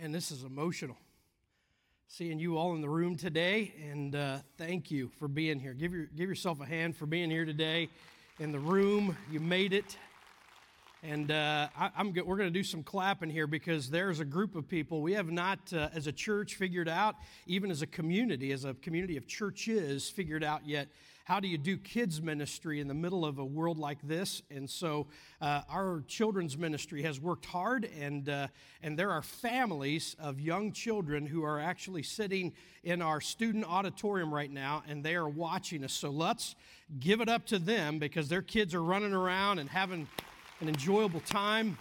Man, this is emotional. Seeing you all in the room today, and thank you for being here. Give yourself a hand for being here today in the room. You made it. And we're going to do some clapping here because there's a group of people we have not, as a church, figured out, even as a community of churches, figured out yet. How do you do kids ministry in the middle of a world like this? And so our children's ministry has worked hard, and there are families of young children who are actually sitting in our student auditorium right now, and they are watching us. So let's give it up to them because their kids are running around and having an enjoyable time.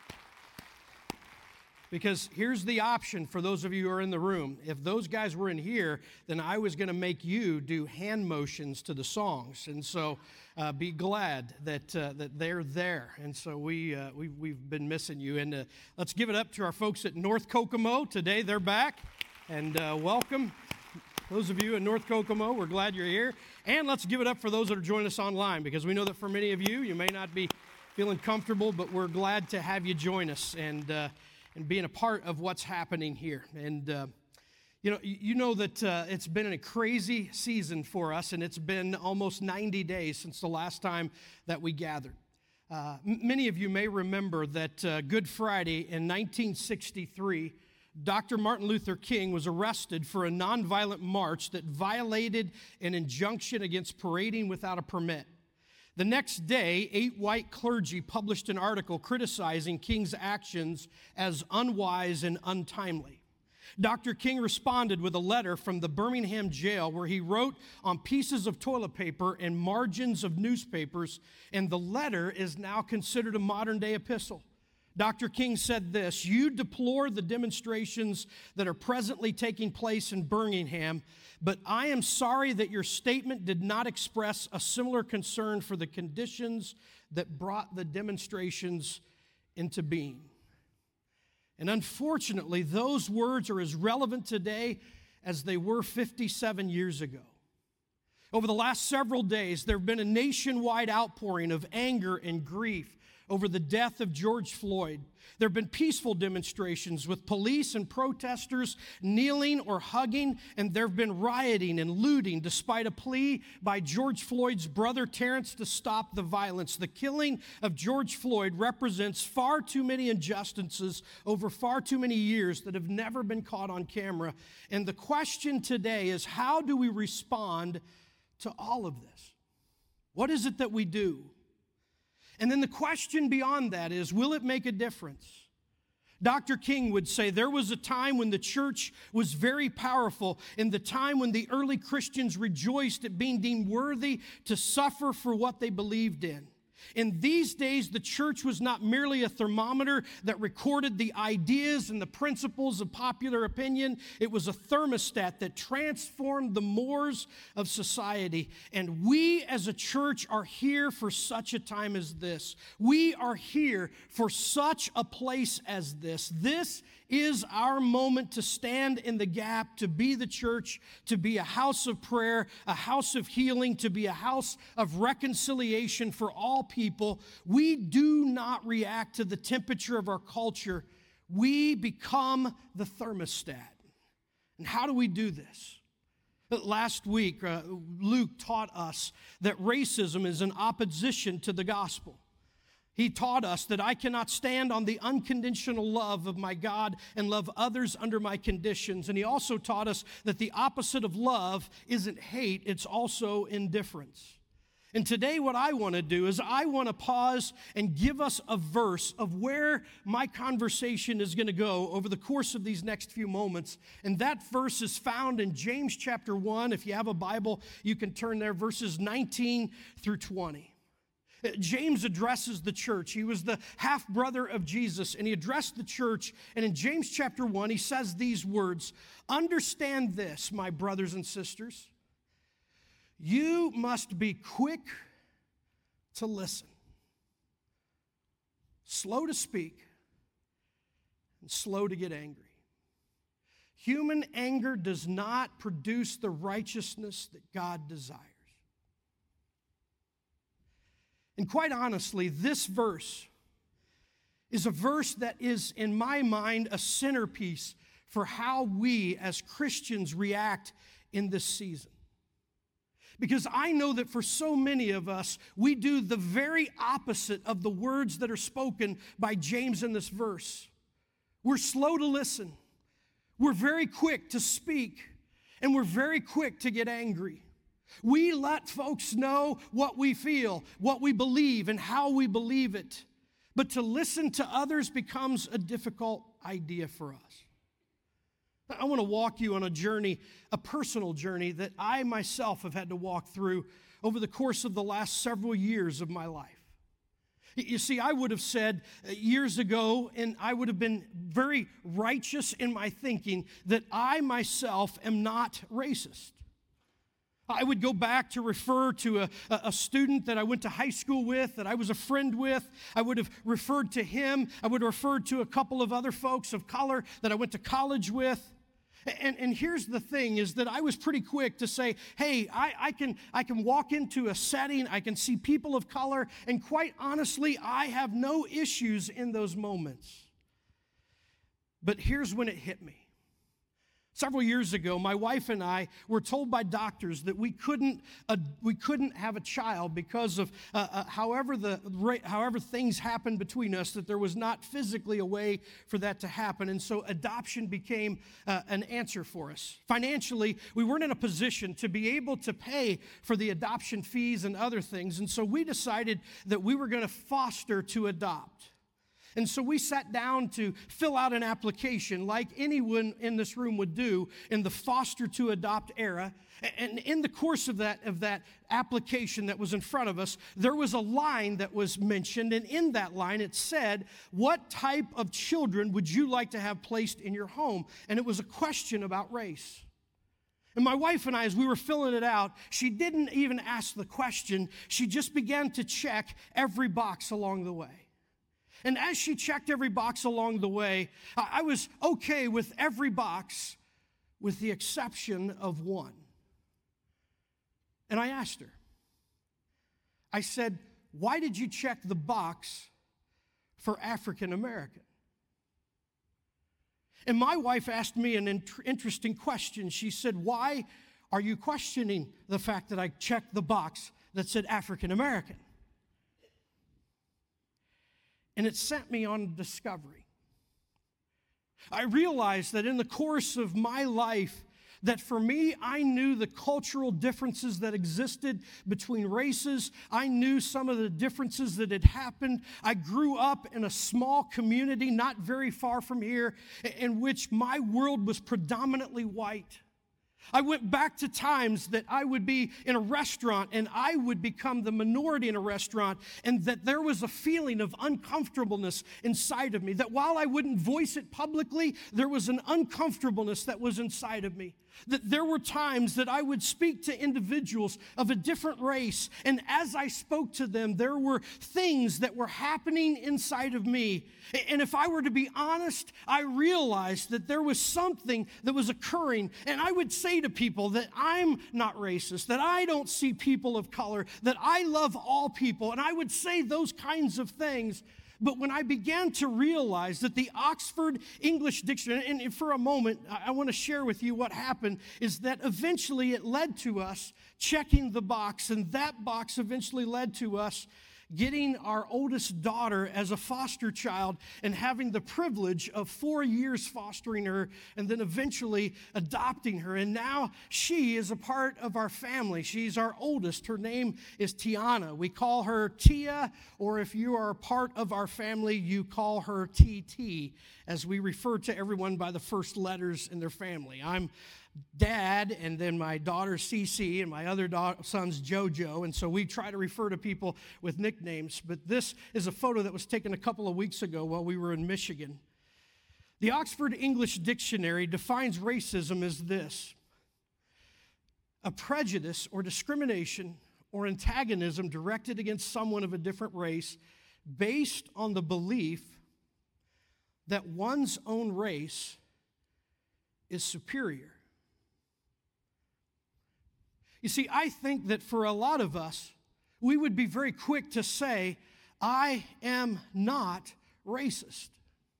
Because here's the option for those of you who are in the room. If those guys were in here, then I was going to make you do hand motions to the songs. And so be glad that they're there. And so we've been missing you. And let's give it up to our folks at North Kokomo. Today they're back. And welcome. Those of you in North Kokomo, we're glad you're here. And let's give it up for those that are joining us online, because we know that for many of you, you may not be feeling comfortable, but we're glad to have you join us and being a part of what's happening here. And you know that it's been a crazy season for us, and it's been almost 90 days since the last time that we gathered. Many of you may remember that Good Friday in 1963, Dr. Martin Luther King was arrested for a nonviolent march that violated an injunction against parading without a permit. The next day, 8 white clergy published an article criticizing King's actions as unwise and untimely. Dr. King responded with a letter from the Birmingham jail where he wrote on pieces of toilet paper and margins of newspapers, and the letter is now considered a modern-day epistle. Dr. King said this: "You deplore the demonstrations that are presently taking place in Birmingham, but I am sorry that your statement did not express a similar concern for the conditions that brought the demonstrations into being." And unfortunately, those words are as relevant today as they were 57 years ago. Over the last several days, there have been a nationwide outpouring of anger and grief over the death of George Floyd. There have been peaceful demonstrations with police and protesters kneeling or hugging, and there have been rioting and looting despite a plea by George Floyd's brother Terrence to stop the violence. The killing of George Floyd represents far too many injustices over far too many years that have never been caught on camera. And the question today is, how do we respond to all of this? What is it that we do? And then the question beyond that is, will it make a difference? Dr. King would say there was a time when the church was very powerful, in the time when the early Christians rejoiced at being deemed worthy to suffer for what they believed in. In these days, the church was not merely a thermometer that recorded the ideas and the principles of popular opinion. It was a thermostat that transformed the mores of society. And we as a church are here for such a time as this. We are here for such a place as this. This is our moment to stand in the gap, to be the church, to be a house of prayer, a house of healing, to be a house of reconciliation for all people. We do not react to the temperature of our culture. We become the thermostat. And how do we do this? Last week, Luke taught us that racism is in opposition to the gospel. He taught us that I cannot stand on the unconditional love of my God and love others under my conditions. And he also taught us that the opposite of love isn't hate, it's also indifference. And today what I want to do is I want to pause and give us a verse of where my conversation is going to go over the course of these next few moments. And that verse is found in James chapter 1. If you have a Bible, you can turn there, verses 19 through 20. James addresses the church. He was the half-brother of Jesus, and he addressed the church. And in James chapter 1, he says these words: "Understand this, my brothers and sisters. You must be quick to listen, slow to speak, and slow to get angry. Human anger does not produce the righteousness that God desires." And quite honestly, this verse is a verse that is, in my mind, a centerpiece for how we as Christians react in this season. Because I know that for so many of us, we do the very opposite of the words that are spoken by James in this verse. We're slow to listen. We're very quick to speak. And we're very quick to get angry. We let folks know what we feel, what we believe, and how we believe it. But to listen to others becomes a difficult idea for us. I want to walk you on a journey, a personal journey that I myself have had to walk through over the course of the last several years of my life. You see, I would have said years ago, and I would have been very righteous in my thinking, that I myself am not racist. I would go back to refer to a student that I went to high school with, that I was a friend with. I would have referred to him. I would have referred to a couple of other folks of color that I went to college with. And here's the thing, is that I was pretty quick to say, hey, I can walk into a setting, I can see people of color, and quite honestly, I have no issues in those moments. But here's when it hit me. Several years ago, my wife and I were told by doctors that we couldn't have a child because of however things happened between us, that there was not physically a way for that to happen. And so adoption became an answer for us. Financially, we weren't in a position to be able to pay for the adoption fees and other things. And so we decided that we were going to foster to adopt. And so we sat down to fill out an application like anyone in this room would do in the foster to adopt era. And in the course of that application that was in front of us, there was a line that was mentioned. And in that line, it said, what type of children would you like to have placed in your home? And it was a question about race. And my wife and I, as we were filling it out, she didn't even ask the question. She just began to check every box along the way. And as she checked every box along the way, I was okay with every box with the exception of one. And I asked her, I said, why did you check the box for African American? And my wife asked me an interesting question. She said, why are you questioning the fact that I checked the box that said African American? And it sent me on discovery. I realized that in the course of my life, that for me, I knew the cultural differences that existed between races. I knew some of the differences that had happened. I grew up in a small community not very far from here in which my world was predominantly white. I went back to times that I would be in a restaurant and I would become the minority in a restaurant, and that there was a feeling of uncomfortableness inside of me, that while I wouldn't voice it publicly, there was an uncomfortableness that was inside of me. That there were times that I would speak to individuals of a different race, and as I spoke to them, there were things that were happening inside of me. And if I were to be honest, I realized that there was something that was occurring, and I would say to people that I'm not racist, that I don't see people of color, that I love all people, and I would say those kinds of things. But when I began to realize that the Oxford English Dictionary, and for a moment, I want to share with you what happened, is that eventually it led to us checking the box, and that box eventually led to us getting our oldest daughter as a foster child and having the privilege of 4 years fostering her and then eventually adopting her. And now she is a part of our family. She's our oldest. Her name is Tiana. We call her Tia, or if you are a part of our family, you call her TT, as we refer to everyone by the first letters in their family. I'm Dad, and then my daughter Cece, and my other son's Jojo, and so we try to refer to people with nicknames. But this is a photo that was taken a couple of weeks ago while we were in Michigan. The Oxford English Dictionary defines racism as this: a prejudice or discrimination or antagonism directed against someone of a different race based on the belief that one's own race is superior. You see, I think that for a lot of us, we would be very quick to say, I am not racist.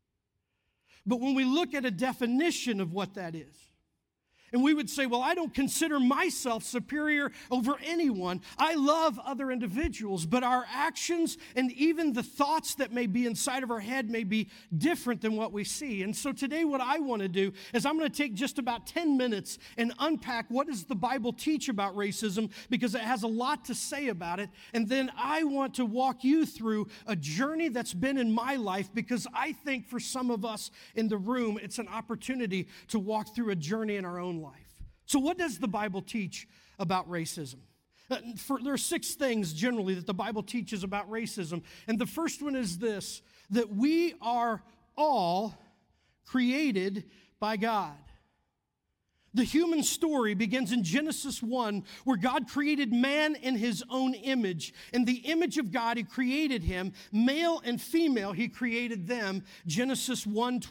But when we look at a definition of what that is, and we would say, well, I don't consider myself superior over anyone. I love other individuals, but our actions and even the thoughts that may be inside of our head may be different than what we see. And so today what I want to do is I'm going to take just about 10 minutes and unpack what does the Bible teach about racism, because it has a lot to say about it. And then I want to walk you through a journey that's been in my life, because I think for some of us in the room, it's an opportunity to walk through a journey in our own life. So what does the Bible teach about racism? There are 6 things generally that the Bible teaches about racism. And the first one is this, that we are all created by God. The human story begins in Genesis 1, where God created man in his own image. In the image of God, he created him. Male and female, he created them. Genesis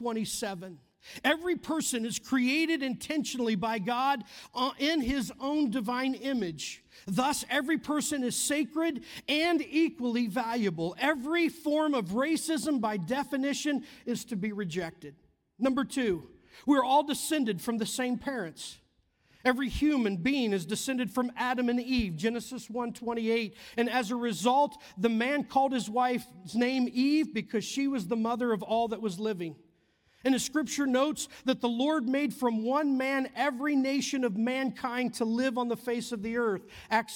1:27. Every person is created intentionally by God in his own divine image. Thus, every person is sacred and equally valuable. Every form of racism, by definition, is to be rejected. Number 2, we're all descended from the same parents. Every human being is descended from Adam and Eve, Genesis 1:28. And as a result, the man called his wife's name Eve because she was the mother of all that was living. And the scripture notes that the Lord made from one man every nation of mankind to live on the face of the earth, Acts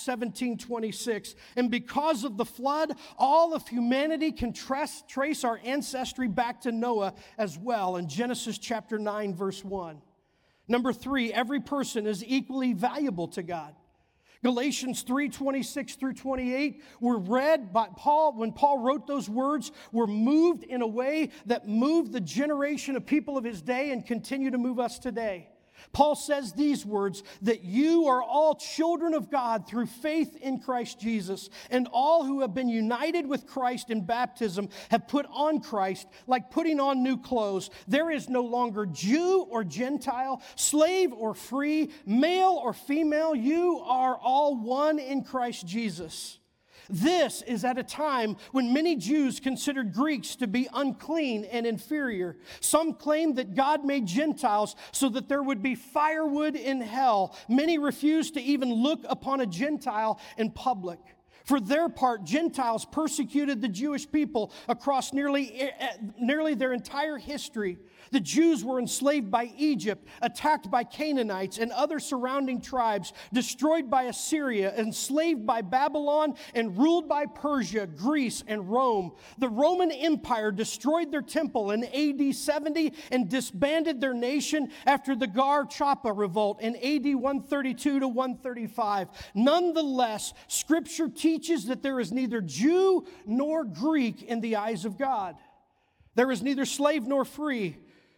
17:26. And because of the flood, all of humanity can trace our ancestry back to Noah as well, in Genesis chapter 9, verse 1. Number 3, every person is equally valuable to God. Galatians 3:26 through 28 were read by Paul. When Paul wrote those words, were moved in a way that moved the generation of people of his day and continue to move us today. Paul says these words, that you are all children of God through faith in Christ Jesus, and all who have been united with Christ in baptism have put on Christ like putting on new clothes. There is no longer Jew or Gentile, slave or free, male or female. You are all one in Christ Jesus. This is at a time when many Jews considered Greeks to be unclean and inferior. Some claimed that God made Gentiles so that there would be firewood in hell. Many refused to even look upon a Gentile in public. For their part, Gentiles persecuted the Jewish people across nearly their entire history. The Jews were enslaved by Egypt, attacked by Canaanites and other surrounding tribes, destroyed by Assyria, enslaved by Babylon, and ruled by Persia, Greece, and Rome. The Roman Empire destroyed their temple in AD 70 and disbanded their nation after the Gar Chapa revolt in AD 132 to 135. Nonetheless, Scripture teaches that there is neither Jew nor Greek in the eyes of God. There is neither slave nor free.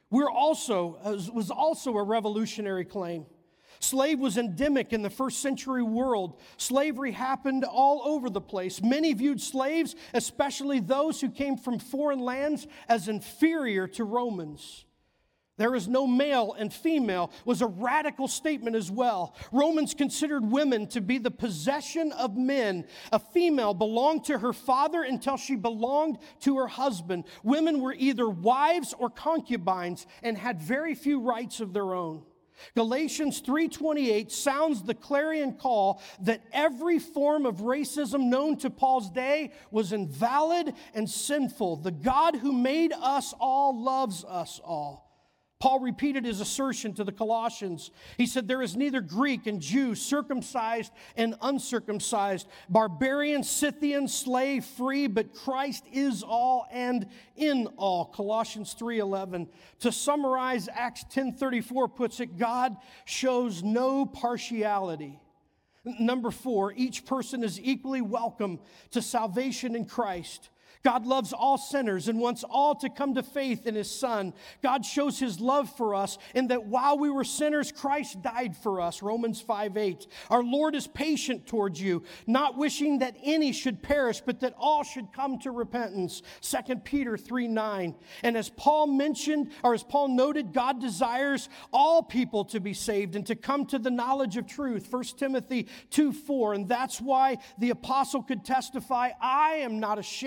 Was also a revolutionary claim. Slave was endemic in the first century world. Slavery happened all over the place. Many viewed slaves, especially those who came from foreign lands, as inferior to Romans. There is no male and female was a radical statement as well. Romans considered women to be the possession of men. A female belonged to her father until she belonged to her husband. Women were either wives or concubines and had very few rights of their own. Galatians 3:28 sounds the clarion call that every form of racism known to Paul's day was invalid and sinful. The God who made us all loves us all. Paul repeated his assertion to the Colossians. He said, there is neither Greek and Jew, circumcised and uncircumcised, barbarian, Scythian, slave, free, but Christ is all and in all. Colossians 3:11. To summarize, Acts 10:34 puts it, God shows no partiality. Number 4, each person is equally welcome to salvation in Christ. God loves all sinners and wants all to come to faith in His Son. God shows His love for us in that while we were sinners, Christ died for us, Romans 5:8. Our Lord is patient towards you, not wishing that any should perish, but that all should come to repentance, 2 Peter 3:9. And as Paul noted, God desires all people to be saved and to come to the knowledge of truth, 1 Timothy 2:4. And that's why the apostle could testify, I am not ashamed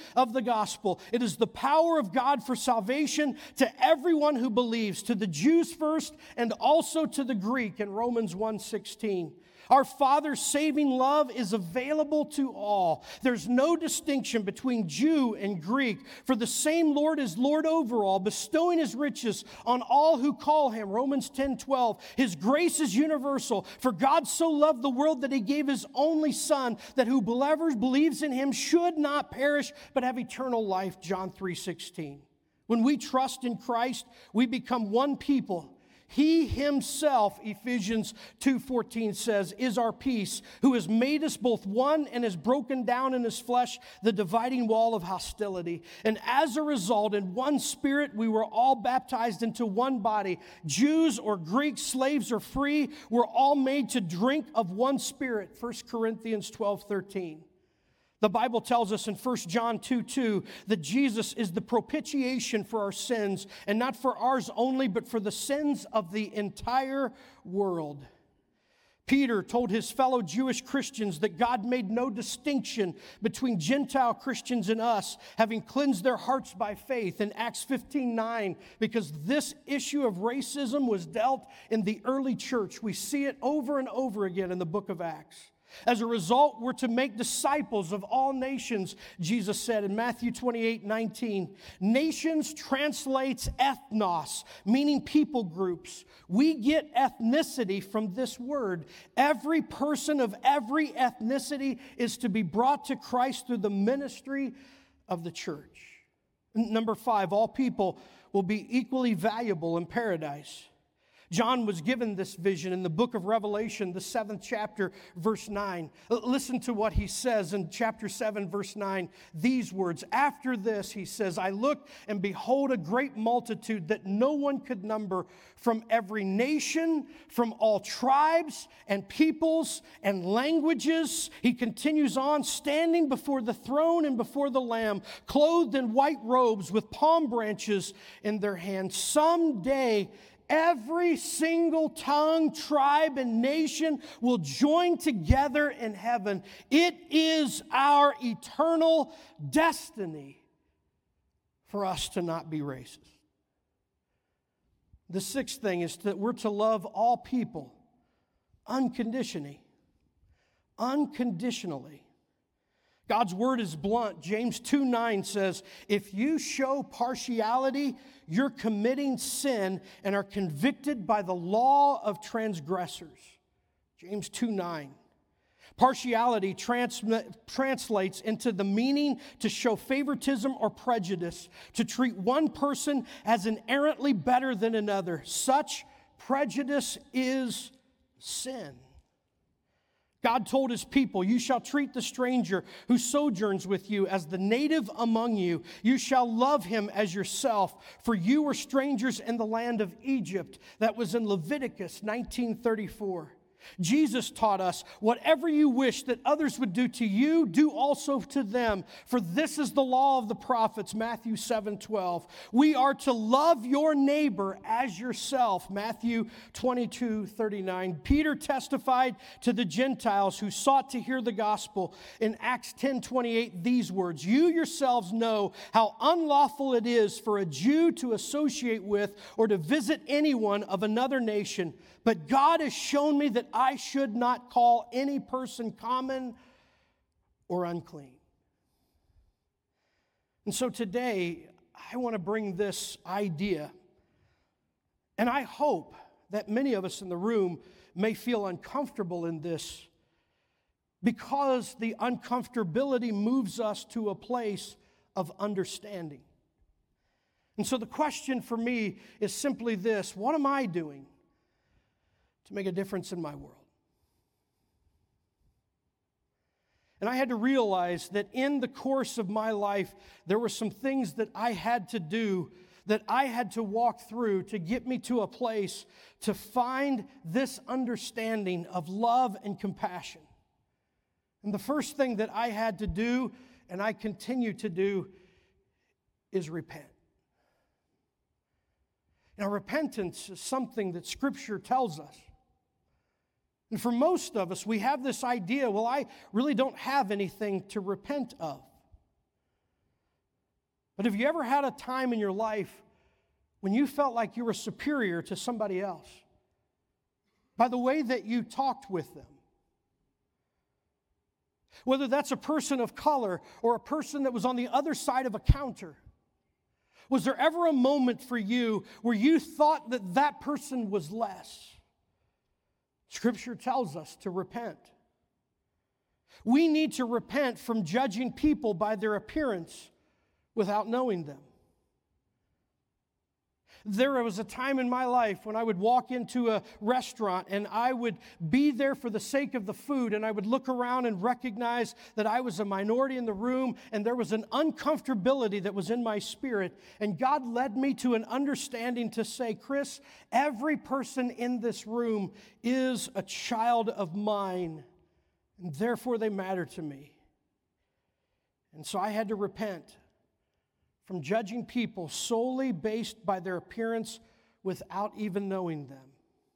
of the gospel. It is the power of God for salvation to everyone who believes, to the Jews first and also to the Greek in Romans 1:16. Our Father's saving love is available to all. There's no distinction between Jew and Greek, for the same Lord is Lord over all, bestowing His riches on all who call Him. Romans 10:12. His grace is universal, for God so loved the world that He gave His only Son, that whoever believes in Him should not perish, but have eternal life. John 3:16. When we trust in Christ, we become one people. He Himself, Ephesians 2:14 says, is our peace, who has made us both one and has broken down in His flesh the dividing wall of hostility. And as a result, in one Spirit, we were all baptized into one body. Jews or Greeks, slaves or free, were all made to drink of one Spirit. 1 Corinthians 12:13. The Bible tells us in 1 John 2:2 that Jesus is the propitiation for our sins, and not for ours only, but for the sins of the entire world. Peter told his fellow Jewish Christians that God made no distinction between Gentile Christians and us, having cleansed their hearts by faith in Acts 15:9, because this issue of racism was dealt in the early church. We see it over and over again in the book of Acts. As a result, we're to make disciples of all nations, Jesus said in Matthew 28:19. Nations translates ethnos, meaning people groups. We get ethnicity from this word. Every person of every ethnicity is to be brought to Christ through the ministry of the church. Number 5, all people will be equally valuable in paradise. John was given this vision in the book of Revelation, the 7th chapter, verse 9. Listen to what he says in chapter 7, verse 9. These words, after this, he says, I looked and behold a great multitude that no one could number, from every nation, from all tribes and peoples and languages. He continues on, standing before the throne and before the Lamb, clothed in white robes with palm branches in their hands. Someday, every single tongue, tribe, and nation will join together in heaven. It is our eternal destiny for us to not be racist. The 6th thing is that we're to love all people unconditionally. Unconditionally. God's word is blunt. James 2:9 says, if you show partiality, you're committing sin and are convicted by the law of transgressors. James 2:9. Partiality translates into the meaning to show favoritism or prejudice, to treat one person as inherently better than another. Such prejudice is sin. God told His people, you shall treat the stranger who sojourns with you as the native among you. You shall love him as yourself, for you were strangers in the land of Egypt. That was in Leviticus 19:34. Jesus taught us, whatever you wish that others would do to you, do also to them. For this is the law of the prophets, Matthew 7:12. We are to love your neighbor as yourself, Matthew 22:39. Peter testified to the Gentiles who sought to hear the gospel in Acts 10:28 these words, you yourselves know how unlawful it is for a Jew to associate with or to visit anyone of another nation. But God has shown me that I should not call any person common or unclean. And so today, I want to bring this idea. And I hope that many of us in the room may feel uncomfortable in this, because the uncomfortability moves us to a place of understanding. And so the question for me is simply this: what am I doing to make a difference in my world? And I had to realize that in the course of my life, there were some things that I had to do, that I had to walk through to get me to a place to find this understanding of love and compassion. And the first thing that I had to do, and I continue to do, is repent. Now, repentance is something that Scripture tells us. And for most of us, we have this idea, well, I really don't have anything to repent of. But have you ever had a time in your life when you felt like you were superior to somebody else by the way that you talked with them? Whether that's a person of color or a person that was on the other side of a counter. Was there ever a moment for you where you thought that that person was less? Scripture tells us to repent. We need to repent from judging people by their appearance without knowing them. There was a time in my life when I would walk into a restaurant and I would be there for the sake of the food, and I would look around and recognize that I was a minority in the room, and there was an uncomfortability that was in my spirit. And God led me to an understanding to say, Chris, every person in this room is a child of mine, and therefore they matter to me. And so I had to repent from judging people solely based by their appearance without even knowing them.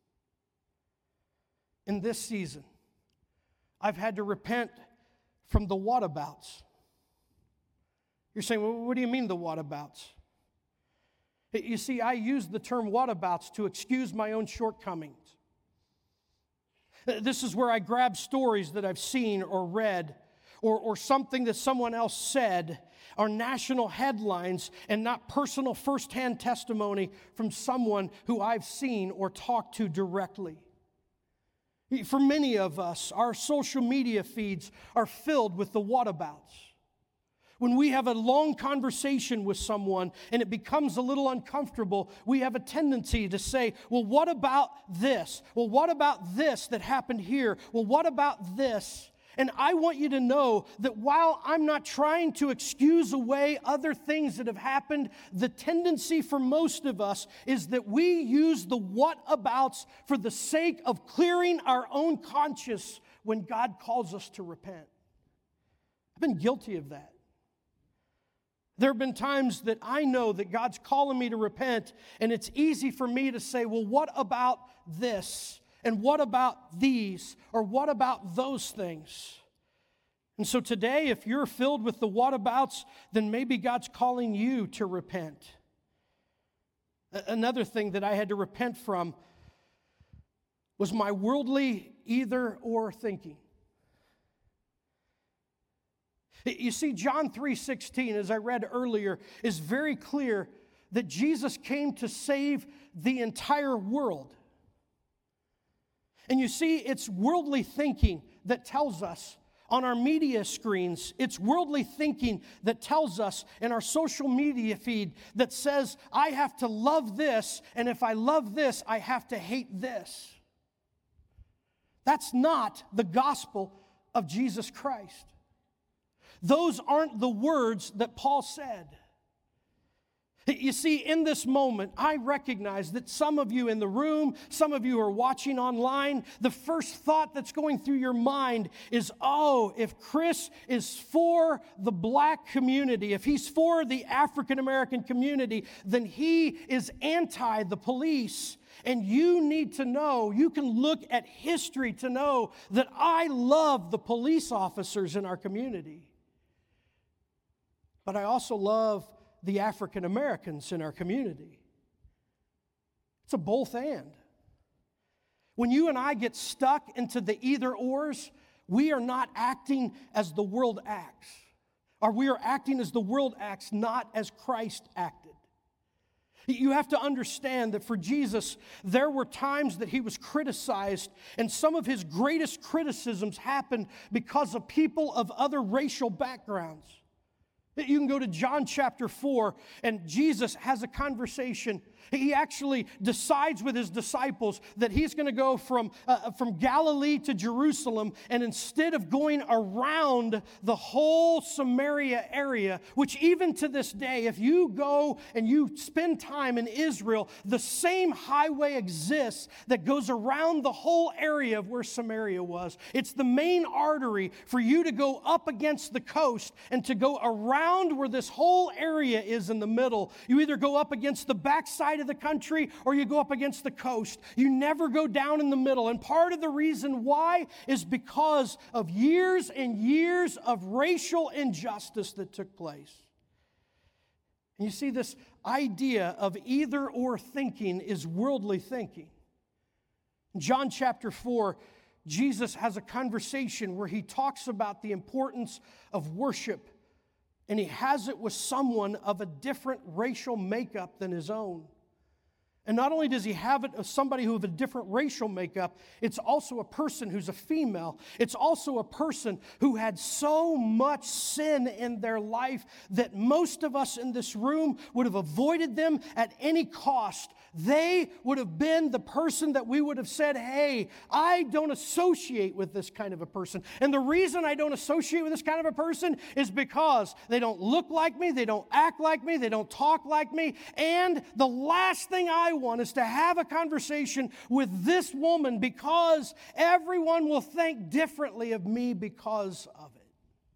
In this season, I've had to repent from the whatabouts. You're saying, well, what do you mean the whatabouts? You see, I use the term whatabouts to excuse my own shortcomings. This is where I grab stories that I've seen or read or something that someone else said, or national headlines, and not personal firsthand testimony from someone who I've seen or talked to directly. For many of us, our social media feeds are filled with the whatabouts. When we have a long conversation with someone and it becomes a little uncomfortable, we have a tendency to say, well, what about this? Well, what about this that happened here? Well, what about this? And I want you to know that while I'm not trying to excuse away other things that have happened, the tendency for most of us is that we use the whatabouts for the sake of clearing our own conscience when God calls us to repent. I've been guilty of that. There have been times that I know that God's calling me to repent, and it's easy for me to say, well, what about this? And what about these? Or what about those things? And so today, if you're filled with the whatabouts, then maybe God's calling you to repent. Another thing that I had to repent from was my worldly either-or thinking. You see, John 3:16, as I read earlier, is very clear that Jesus came to save the entire world. And you see, it's worldly thinking that tells us on our media screens, it's worldly thinking that tells us in our social media feed that says, I have to love this, and if I love this, I have to hate this. That's not the gospel of Jesus Christ. Those aren't the words that Paul said. You see, in this moment, I recognize that some of you in the room, some of you who are watching online, the first thought that's going through your mind is, oh, if Chris is for the black community, if he's for the African American community, then he is anti the police. And you need to know, you can look at history to know that I love the police officers in our community. But I also love the African Americans in our community. It's a both and. When you and I get stuck into the either-ors, we are not acting as the world acts. Or we are acting as the world acts, not as Christ acted. You have to understand that for Jesus, there were times that he was criticized, and some of his greatest criticisms happened because of people of other racial backgrounds. You can go to John chapter 4, and Jesus has a conversation. He actually decides with his disciples that he's going to go from Galilee to Jerusalem, and instead of going around the whole Samaria area, which even to this day, if you go and you spend time in Israel, the same highway exists that goes around the whole area of where Samaria was. It's the main artery for you to go up against the coast and to go around where this whole area is in the middle. You either go up against the backside of the country or you go up against the coast. You never go down in the middle. And part of the reason why is because of years and years of racial injustice that took place. And you see, this idea of either or thinking is worldly thinking. In John chapter 4, Jesus has a conversation where he talks about the importance of worship, and he has it with someone of a different racial makeup than his own. And not only does he have it with somebody who has a different racial makeup, it's also a person who's a female. It's also a person who had so much sin in their life that most of us in this room would have avoided them at any cost. They would have been the person that we would have said, hey, I don't associate with this kind of a person. And the reason I don't associate with this kind of a person is because they don't look like me, they don't act like me, they don't talk like me, and the last thing I want is to have a conversation with this woman because everyone will think differently of me because of it.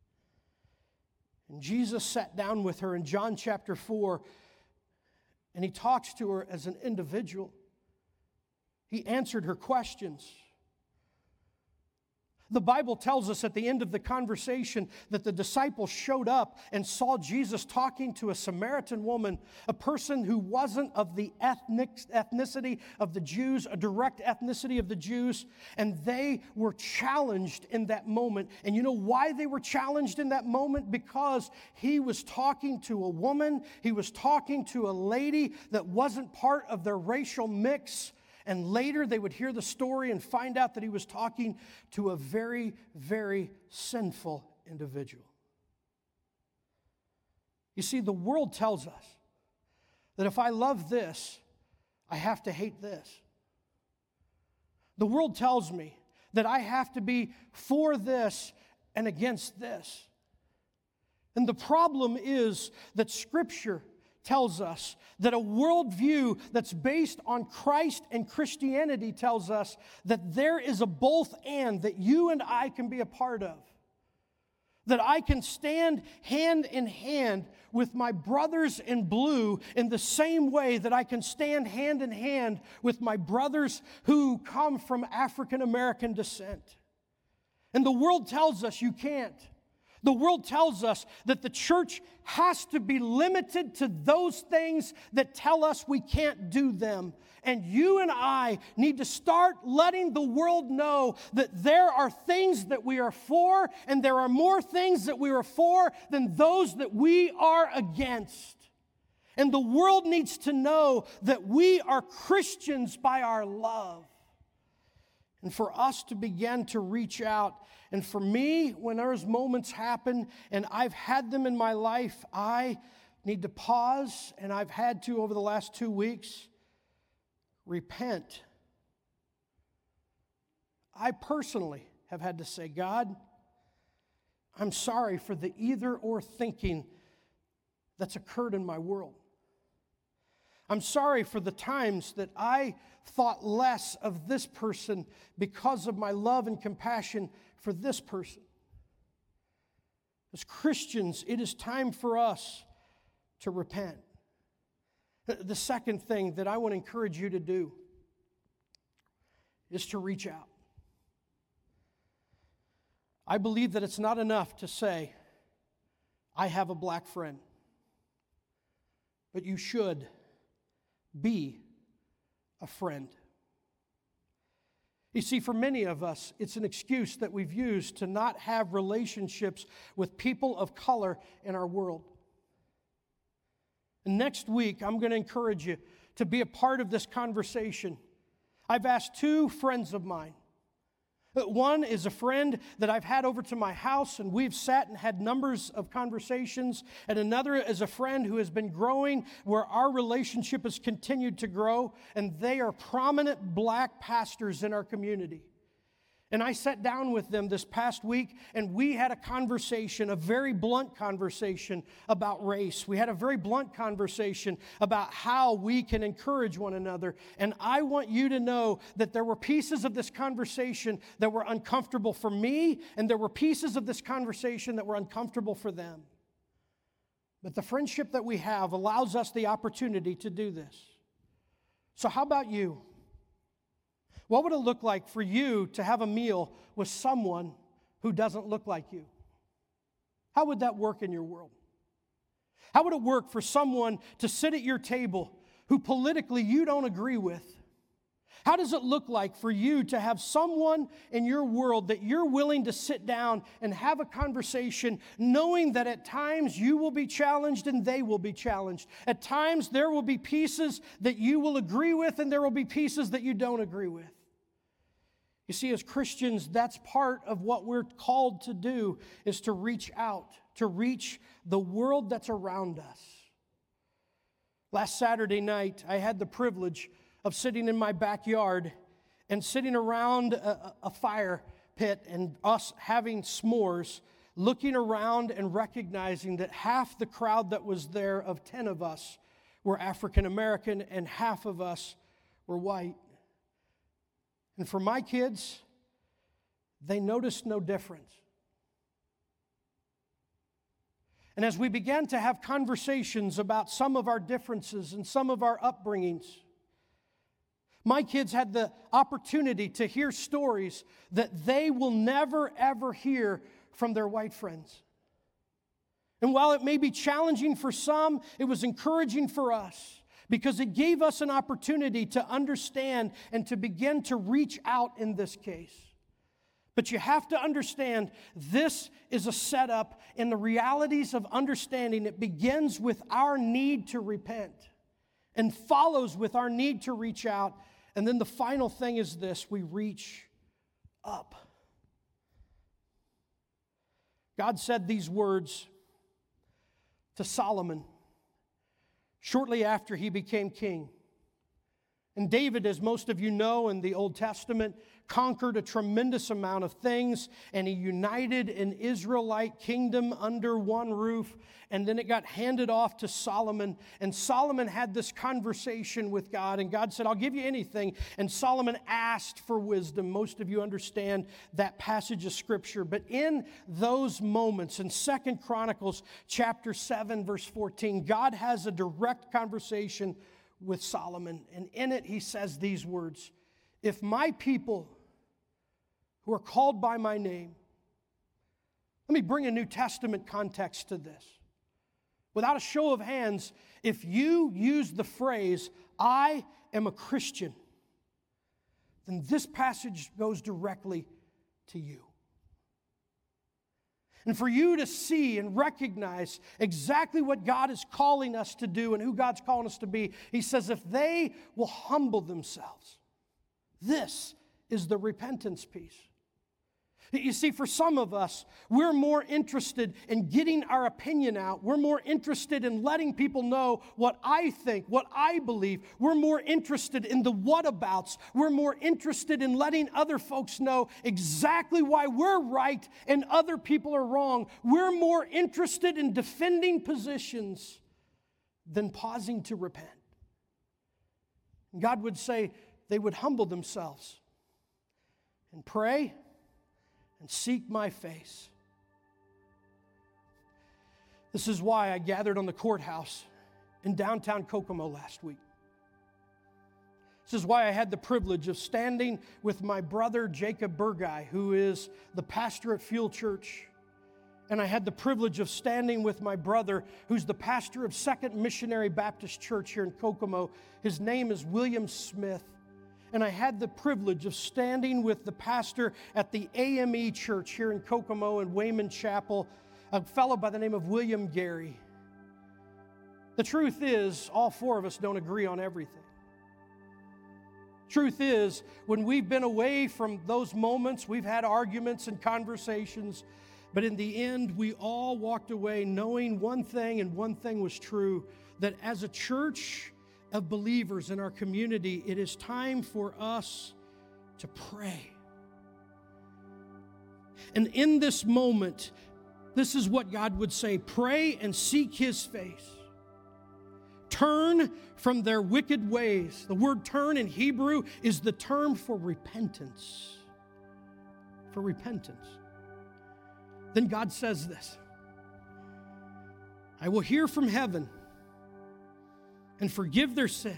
And Jesus sat down with her in John chapter 4, and he talks to her as an individual. He answered her questions. The Bible tells us at the end of the conversation that the disciples showed up and saw Jesus talking to a Samaritan woman, a person who wasn't of the ethnicity of the Jews, a direct ethnicity of the Jews, and they were challenged in that moment. And you know why they were challenged in that moment? Because he was talking to a woman, he was talking to a lady that wasn't part of their racial mix. And later they would hear the story and find out that he was talking to a very, very sinful individual. You see, the world tells us that if I love this, I have to hate this. The world tells me that I have to be for this and against this. And the problem is that Scripture tells us that a worldview that's based on Christ and Christianity tells us that there is a both and that you and I can be a part of. That I can stand hand in hand with my brothers in blue in the same way that I can stand hand in hand with my brothers who come from African American descent. And the world tells us you can't. The world tells us that the church has to be limited to those things that tell us we can't do them. And you and I need to start letting the world know that there are things that we are for, and there are more things that we are for than those that we are against. And the world needs to know that we are Christians by our love. And for us to begin to reach out. And for me, when those moments happen, and I've had them in my life, I need to pause, and I've had to over the last 2 weeks, repent. I personally have had to say, God, I'm sorry for the either or thinking that's occurred in my world. I'm sorry for the times that I thought less of this person because of my love and compassion for this person. As Christians, it is time for us to repent. The second thing that I want to encourage you to do is to reach out. I believe that it's not enough to say, I have a black friend, but you should be a friend. You see, for many of us, it's an excuse that we've used to not have relationships with people of color in our world. And next week, I'm going to encourage you to be a part of this conversation. I've asked 2 friends of mine. One is a friend that I've had over to my house, and we've sat and had numbers of conversations. And another is a friend who has been growing, where our relationship has continued to grow, and they are prominent black pastors in our community. And I sat down with them this past week, and we had a conversation, a very blunt conversation about race. We had a very blunt conversation about how we can encourage one another. And I want you to know that there were pieces of this conversation that were uncomfortable for me, and there were pieces of this conversation that were uncomfortable for them. But the friendship that we have allows us the opportunity to do this. So how about you? What would it look like for you to have a meal with someone who doesn't look like you? How would that work in your world? How would it work for someone to sit at your table who politically you don't agree with? How does it look like for you to have someone in your world that you're willing to sit down and have a conversation, knowing that at times you will be challenged and they will be challenged? At times there will be pieces that you will agree with and there will be pieces that you don't agree with. You see, as Christians, that's part of what we're called to do, is to reach out, to reach the world that's around us. Last Saturday night, I had the privilege of sitting in my backyard and sitting around a fire pit and us having s'mores, looking around and recognizing that half the crowd that was there, of 10 of us, were African American and half of us were white. And for my kids, they noticed no difference. And as we began to have conversations about some of our differences and some of our upbringings, my kids had the opportunity to hear stories that they will never, ever hear from their white friends. And while it may be challenging for some, it was encouraging for us because it gave us an opportunity to understand and to begin to reach out in this case. But you have to understand, this is a setup, and the realities of understanding it begins with our need to repent and follows with our need to reach out. And then the final thing is this: we reach up. God said these words to Solomon shortly after he became king. And David, as most of you know in the Old Testament, conquered a tremendous amount of things, and he united an Israelite kingdom under one roof, and then it got handed off to Solomon, and Solomon had this conversation with God, and God said, I'll give you anything, and Solomon asked for wisdom. Most of you understand that passage of Scripture, but in those moments, in 2 Chronicles chapter 7, verse 14, God has a direct conversation with Solomon, and in it he says these words: if my people who are called by my name, let me bring a New Testament context to this. Without a show of hands, if you use the phrase, I am a Christian, then this passage goes directly to you. And for you to see and recognize exactly what God is calling us to do and who God's calling us to be, he says, if they will humble themselves, this is the repentance piece. You see, for some of us, we're more interested in getting our opinion out. We're more interested in letting people know what I think, what I believe. We're more interested in the whatabouts. We're more interested in letting other folks know exactly why we're right and other people are wrong. We're more interested in defending positions than pausing to repent. God would say they would humble themselves and pray and seek my face. This is why I gathered on the courthouse in downtown Kokomo last week. This is why I had the privilege of standing with my brother Jacob Burgai, who is the pastor at Fuel Church. And I had the privilege of standing with my brother, who's the pastor of Second Missionary Baptist Church here in Kokomo. His name is William Smith. And I had the privilege of standing with the pastor at the AME Church here in Kokomo and Wayman Chapel, a fellow by the name of William Gary. The truth is, all four of us don't agree on everything. Truth is, when we've been away from those moments, we've had arguments and conversations, but in the end, we all walked away knowing one thing, and one thing was true, that as a church of believers in our community, it is time for us to pray. And in this moment, this is what God would say: pray and seek His face. Turn from their wicked ways. The word turn in Hebrew is the term for repentance. For repentance. Then God says this: I will hear from heaven and forgive their sins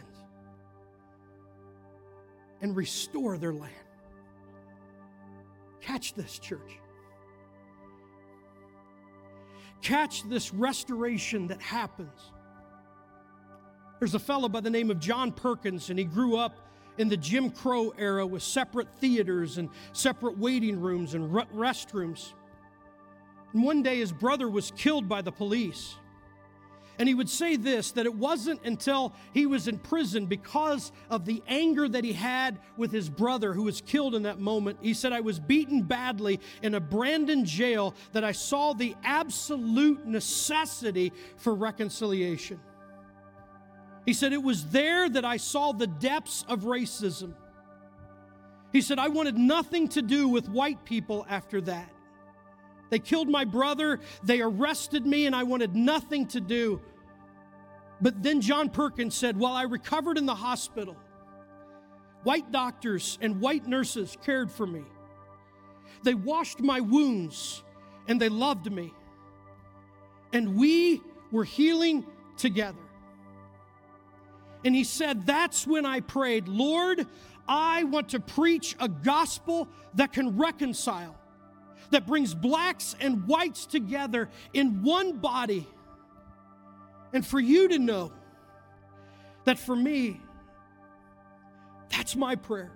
and restore their land. Catch this, church. catch this restoration that happens. There's a fellow by the name of John Perkins, and he grew up in the Jim Crow era with separate theaters and separate waiting rooms and restrooms. And one day his brother was killed by the police. And he would say this, that it wasn't until he was in prison because of the anger that he had with his brother who was killed in that moment. He said, I was beaten badly in a Brandon jail that I saw the absolute necessity for reconciliation. He said, it was there that I saw the depths of racism. He said, I wanted nothing to do with white people after that. They killed my brother, they arrested me, and I wanted nothing to do. But then John Perkins said, while I recovered in the hospital, white doctors and white nurses cared for me. They washed my wounds, and they loved me. And we were healing together. And he said, that's when I prayed, Lord, I want to preach a gospel that can reconcile, that brings blacks and whites together in one body. And for you to know that for me, that's my prayer.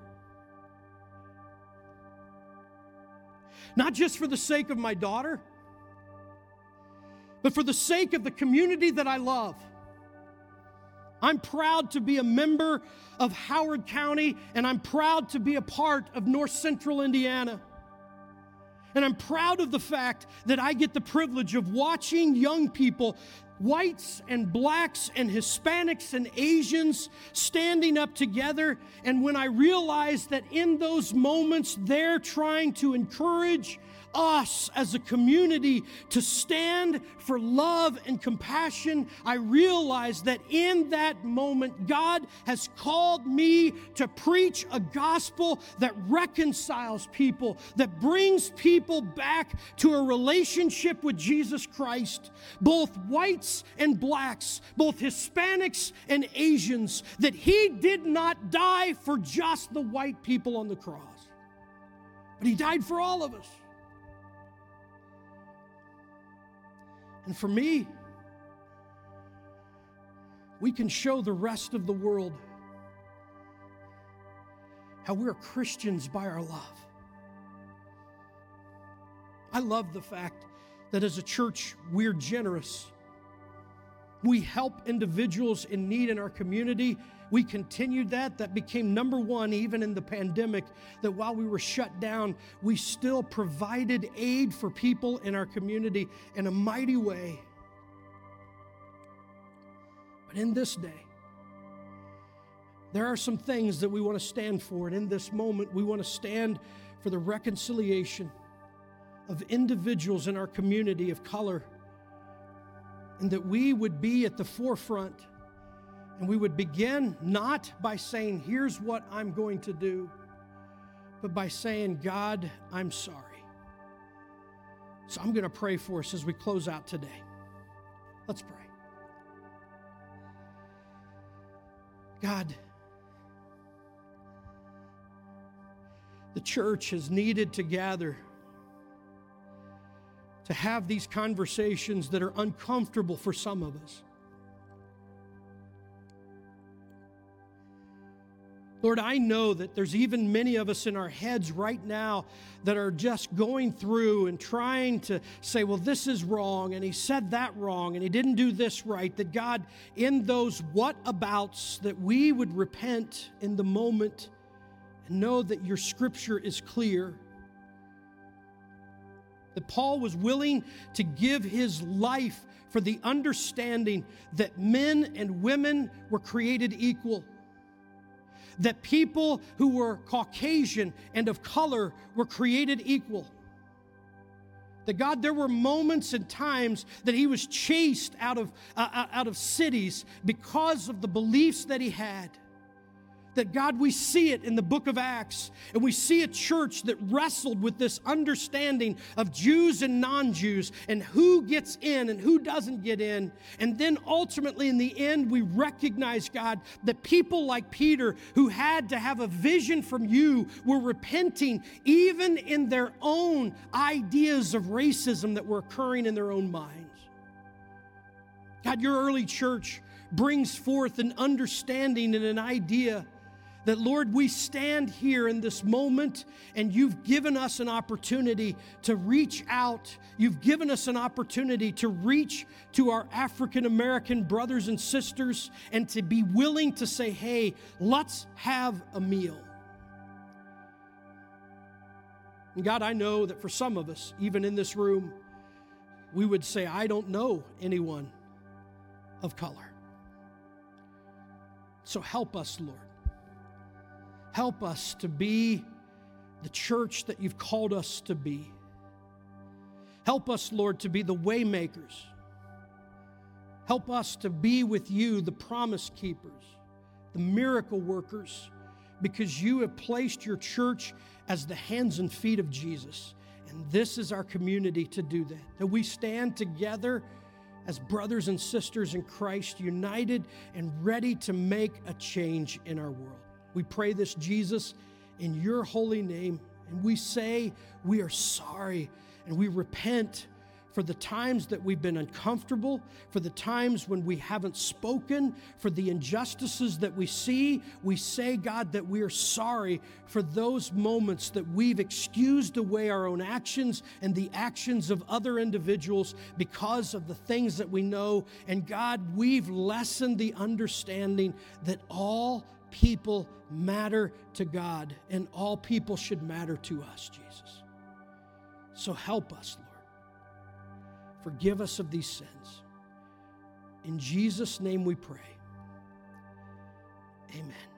Not just for the sake of my daughter, but for the sake of the community that I love. I'm proud to be a member of Howard County, and I'm proud to be a part of North Central Indiana. And I'm proud of the fact that I get the privilege of watching young people, whites and blacks and Hispanics and Asians, standing up together. And when I realize that in those moments, they're trying to encourage us as a community to stand for love and compassion, I realize that in that moment, God has called me to preach a gospel that reconciles people, that brings people back to a relationship with Jesus Christ, both whites and blacks, both Hispanics and Asians, that He did not die for just the white people on the cross, but He died for all of us. And for me, we can show the rest of the world how we're Christians by our love. I love the fact that as a church, we're generous. We help individuals in need in our community. We continued that. That became number one even in the pandemic, that while we were shut down, we still provided aid for people in our community in a mighty way. But in this day, there are some things that we want to stand for. And in this moment, we want to stand for the reconciliation of individuals in our community of color, and that we would be at the forefront. And we would begin not by saying, here's what I'm going to do, but by saying, God, I'm sorry. So I'm going to pray for us as we close out today. Let's pray. God, the church has needed to gather to have these conversations that are uncomfortable for some of us. Lord, I know that there's even many of us in our heads right now that are just going through and trying to say, well, this is wrong, and he said that wrong, and he didn't do this right. That God, in those what-abouts, that we would repent in the moment and know that your scripture is clear. That Paul was willing to give his life for the understanding that men and women were created equal. That people who were Caucasian and of color were created equal. That God, there were moments and times that he was chased out of cities because of the beliefs that he had. That God, we see it in the book of Acts, and we see a church that wrestled with this understanding of Jews and non-Jews and who gets in and who doesn't get in. And then ultimately in the end, we recognize, God, that people like Peter, who had to have a vision from you, were repenting even in their own ideas of racism that were occurring in their own minds. God, your early church brings forth an understanding and an idea that, Lord, we stand here in this moment and you've given us an opportunity to reach out. You've given us an opportunity to reach to our African American brothers and sisters and to be willing to say, hey, let's have a meal. And God, I know that for some of us, even in this room, we would say, I don't know anyone of color. So help us, Lord. Help us to be the church that you've called us to be. Help us, Lord, to be the way makers. Help us to be with you, the promise keepers, the miracle workers, because you have placed your church as the hands and feet of Jesus. And this is our community to do that. That we stand together as brothers and sisters in Christ, united and ready to make a change in our world. We pray this, Jesus, in your holy name. And we say we are sorry and we repent for the times that we've been uncomfortable, for the times when we haven't spoken, for the injustices that we see. We say, God, that we are sorry for those moments that we've excused away our own actions and the actions of other individuals because of the things that we know. And God, we've lessened the understanding that all people matter to God and all people should matter to us, Jesus. So help us, Lord. Forgive us of these sins. In Jesus' name we pray. Amen.